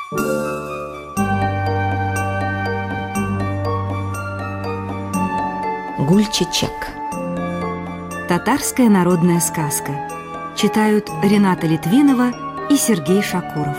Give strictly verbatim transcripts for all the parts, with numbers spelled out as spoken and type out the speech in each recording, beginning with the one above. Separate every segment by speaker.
Speaker 1: Гульчичек. Татарская народная сказка. Читают Рената Литвинова и Сергей Шакуров.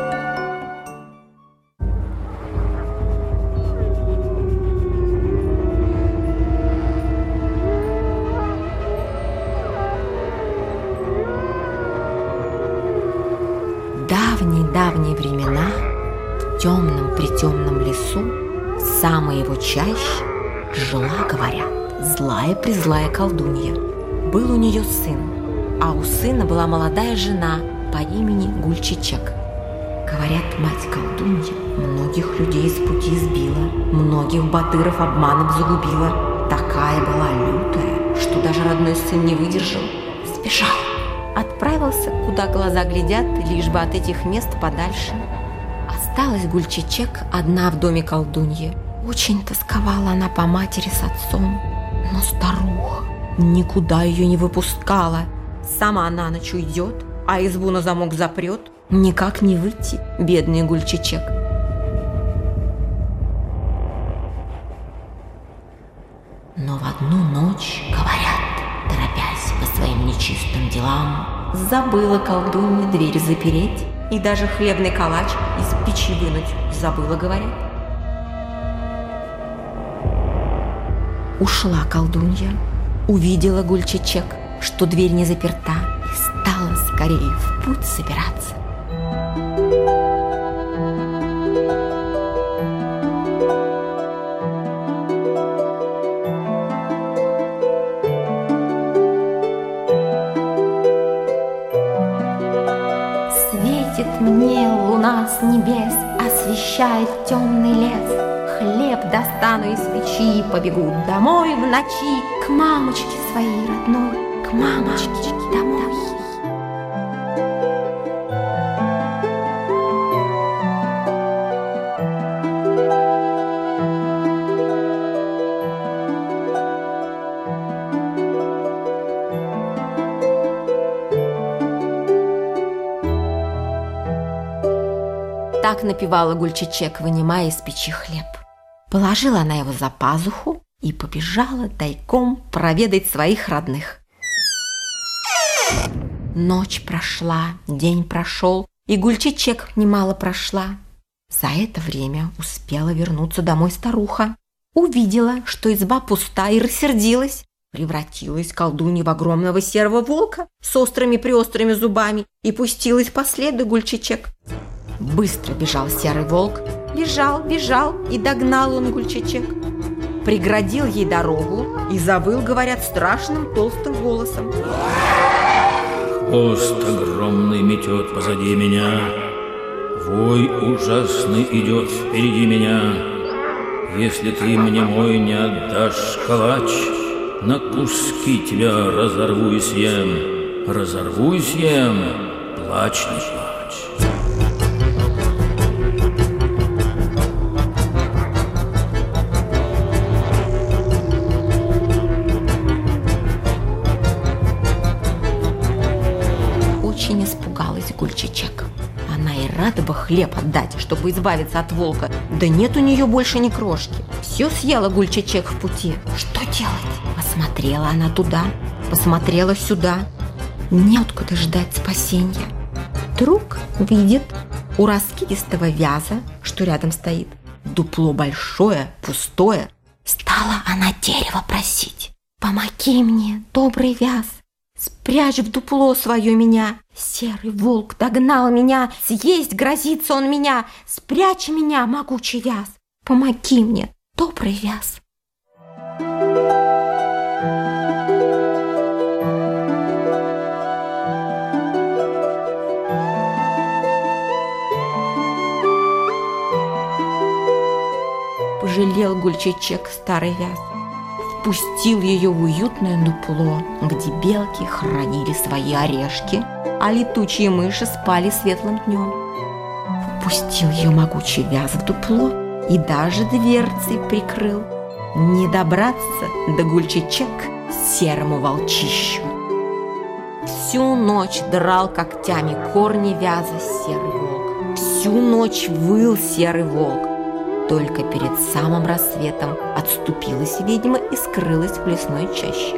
Speaker 2: Давние-давние времена в темном-притемном лесу, в самой его чаще, жила, говорят, злая-призлая колдунья. Был у нее сын, а у сына была молодая жена по имени Гульчичек. Говорят, мать-колдунья многих людей с пути сбила, многих батыров обманом загубила. Такая была лютая, что даже родной сын не выдержал, сбежал. Отправился, куда глаза глядят, лишь бы от этих мест подальше. Осталась Гульчичек одна в доме колдуньи. Очень тосковала она по матери с отцом, но старуха никуда ее не выпускала. Сама на ночь уйдет, а избу на замок запрет. Никак не выйти, бедный Гульчичек. Но в одну ночь, говорят, торопясь по своим нечистым делам, забыла колдунья дверь запереть и даже хлебный калач из печи вынуть забыла, говорят. Ушла колдунья, увидела Гульчичек, что дверь не заперта, и стала скорее в путь собираться. Светит мне луна с небес, освещает темный лес. Хлеб достану из печи, побегу домой в ночи, к мамочке своей родной, к мамочке домой. Так напевала Гульчичек, вынимая из печи хлеб. Положила она его за пазуху и побежала тайком проведать своих родных. Ночь прошла, день прошел, и Гульчичек немало прошла. За это время успела вернуться домой старуха. Увидела, что изба пуста, и рассердилась. Превратилась колдунья в огромного серого волка с острыми-приострыми зубами и пустилась по следу Гульчичек. Быстро бежал серый волк. Бежал, бежал, и догнал он Гульчичек. Преградил ей дорогу и завыл, говорят, страшным толстым голосом.
Speaker 3: Хвост огромный метет позади меня, вой ужасный идет впереди меня. Если ты мне мой не отдашь калач, на куски тебя разорву и съем, разорву и съем, плачь не плачь.
Speaker 2: Очень испугалась Гульчичек. Она и рада бы хлеб отдать, чтобы избавиться от волка, да нет у нее больше ни крошки. Все съела Гульчичек в пути. Что делать? Посмотрела она туда, посмотрела сюда. Неоткуда ждать спасения. Вдруг видит у раскидистого вяза, что рядом стоит, дупло большое, пустое. Стала она дерево просить. «Помоги мне, добрый вяз, спрячь в дупло свое меня. Серый волк догнал меня, съесть грозится он меня. Спрячь меня, могучий вяз, помоги мне, добрый вяз». Пожалел Гульчичек старый вяз. Впустил ее в уютное дупло, где белки хранили свои орешки, а летучие мыши спали светлым днем. Впустил ее могучий вяз в дупло и даже дверцей прикрыл. Не добраться до Гульчичек серому волчищу. Всю ночь драл когтями корни вяза серый волк. Всю ночь выл серый волк. Только перед самым рассветом отступилась ведьма и скрылась в лесной чаще.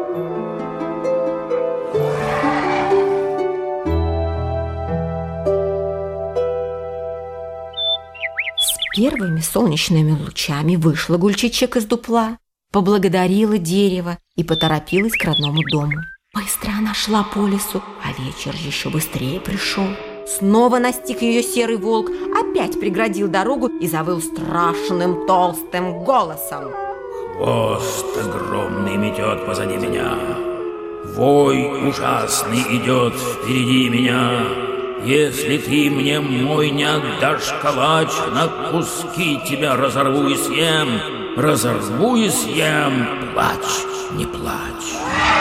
Speaker 2: С первыми солнечными лучами вышла Гульчичек из дупла, поблагодарила дерево и поторопилась к родному дому. Быстро она шла по лесу, а вечер еще быстрее пришел. Снова настиг ее серый волк, опять преградил дорогу и завыл страшным толстым голосом.
Speaker 3: Хвост огромный метет позади меня, вой ужасный идет впереди меня. Если ты мне мой не отдашь калач, на куски тебя разорву и съем, разорву и съем, плачь, не плачь.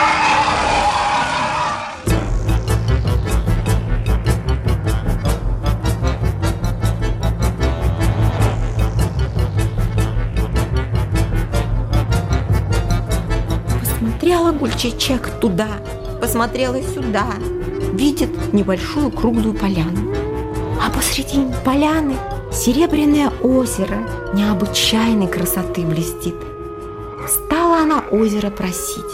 Speaker 2: Посмотрела Гульчичек туда, посмотрела сюда. Видит небольшую круглую поляну. А посредине поляны серебряное озеро необычайной красоты блестит. Стала она озеро просить.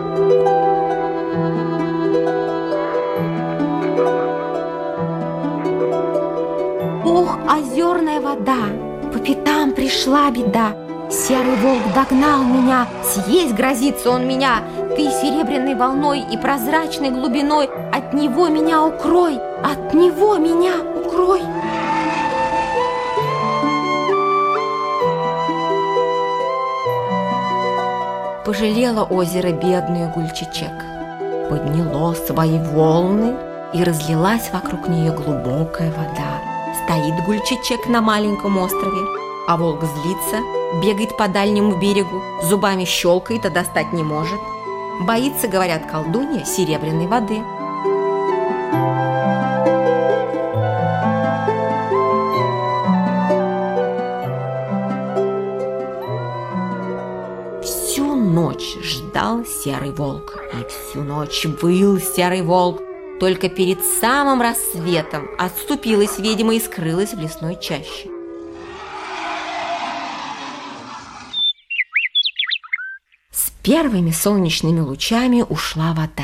Speaker 2: Ох, озерная вода, по пятам пришла беда. Серый волк догнал меня, съесть грозится он меня. Ты серебряной волной и прозрачной глубиной от него меня укрой, от него меня укрой. Пожалела озеро бедную Гульчичек, подняло свои волны и разлилась вокруг нее глубокая вода. Стоит Гульчичек на маленьком острове, а волк злится, бегает по дальнему берегу, зубами щелкает, а достать не может. Боится, говорят, колдунья серебряной воды. Всю ночь ждал серый волк, и всю ночь выл серый волк. Только перед самым рассветом отступилась ведьма и скрылась в лесной чаще. Первыми солнечными лучами ушла вода.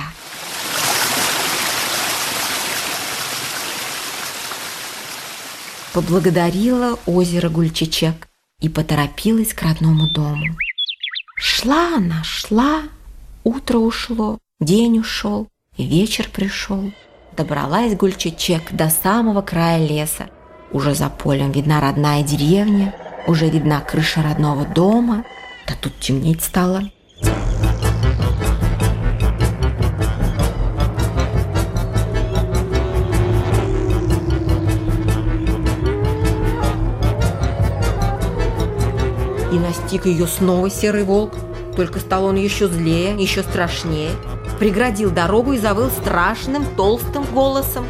Speaker 2: Поблагодарила озеро Гульчичек и поторопилась к родному дому. Шла она, шла, утро ушло, день ушел, вечер пришел. Добралась Гульчичек до самого края леса. Уже за полем видна родная деревня, уже видна крыша родного дома. Да тут темнеть стало. И настиг ее снова серый волк, только стал он еще злее, еще страшнее. Преградил дорогу и завыл страшным толстым голосом.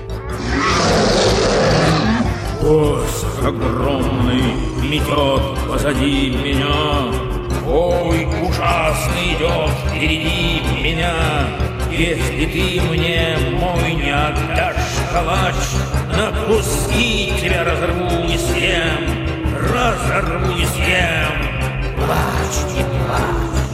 Speaker 3: Хвост огромный метет позади меня, вой ужасный идет впереди меня. Если ты мне мой не отдашь калач, на куски тебя разорву и съем, разорву и съем. Плачь, не плачь.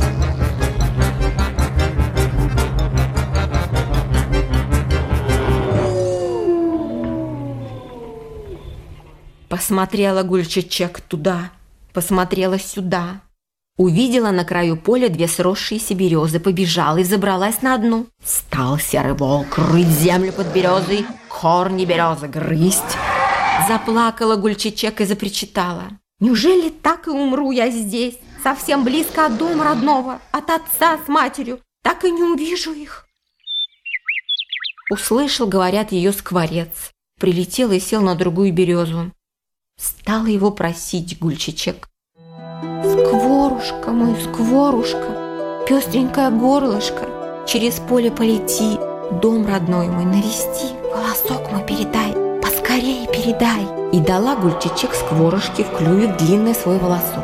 Speaker 2: Посмотрела Гульчичек туда, посмотрела сюда. Увидела на краю поля две сросшиеся березы, побежала и забралась на одну. Стал серый волк рыть землю под березой, корни березы грызть. Заплакала Гульчичек и запричитала. Неужели так и умру я здесь, совсем близко от дома родного, от отца с матерью, так и не увижу их? Услышал, говорят, ее скворец, прилетел и сел на другую березу. Стала его просить Гульчичек. Скворушка мой, скворушка, пестренькое горлышко, через поле полети, дом родной мой навести, волосок мой передай, поскорее передай. И дала Гульчичек скворушке в клюве длинный свой волосок.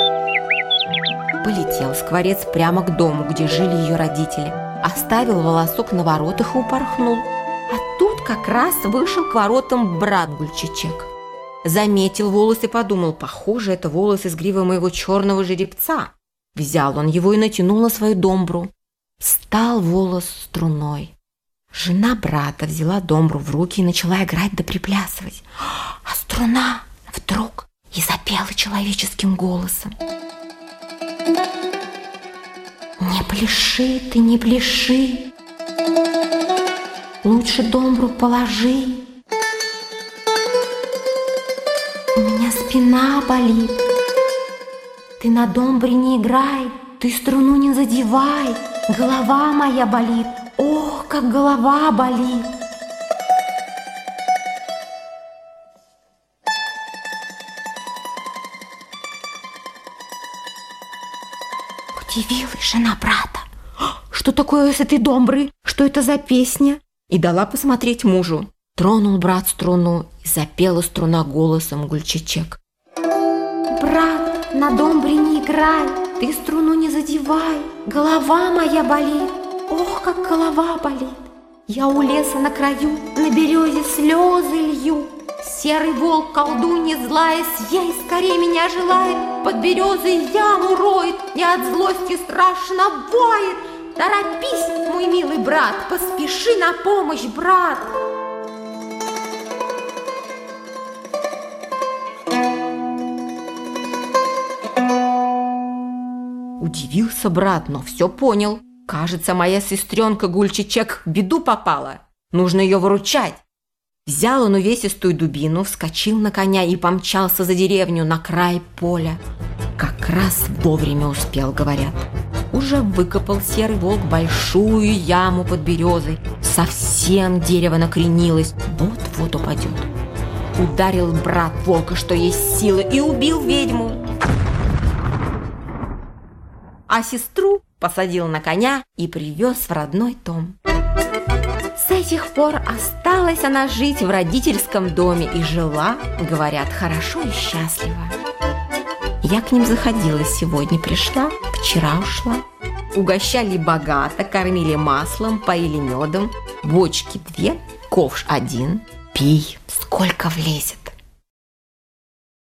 Speaker 2: Полетел скворец прямо к дому, где жили ее родители, оставил волосок на воротах и упорхнул. А тут как раз вышел к воротам брат Гульчичек. заметил волос и подумал: похоже, это волос из гривы моего черного жеребца. Взял он его и натянул на свою домбру. Стал волос струной. Жена брата взяла домбру в руки и начала играть да приплясывать. А струна вдруг и запела человеческим голосом: «Не пляши ты, не пляши, лучше домбру положи. У меня спина болит. Ты на домбре не играй, ты струну не задевай. Голова моя болит, ох, как голова болит». Удивилась жена брата. Что такое с этой домбры? Что это за песня? И дала посмотреть мужу. Тронул брат струну, и запела струна голосом Гульчичек: «Брат, на домбре не играй, ты струну не задевай. Голова моя болит, ох, как голова болит. Я у леса на краю на березе слезы лью. Серый волк, колдунья злая, съесть скорее меня желает. Под березой яму роет и от злости страшно воет. Торопись, мой милый брат, поспеши на помощь, брат!» Удивился брат, но все понял. Кажется, моя сестренка Гульчичек в беду попала. Нужно ее выручать. Взял он увесистую дубину, вскочил на коня и помчался за деревню на край поля. Как раз вовремя успел, говорят. Уже выкопал серый волк большую яму под березой. Совсем дерево накренилось, вот-вот упадет. Ударил брат волка, что есть силы, и убил ведьму. А сестру посадил на коня и привез в родной дом. С этих пор осталась она жить в родительском доме и жила, говорят, хорошо и счастливо. Я к ним заходила сегодня, пришла, вчера ушла. Угощали богато, кормили маслом, поили медом. Бочки две, ковш один. Пей, сколько влезет.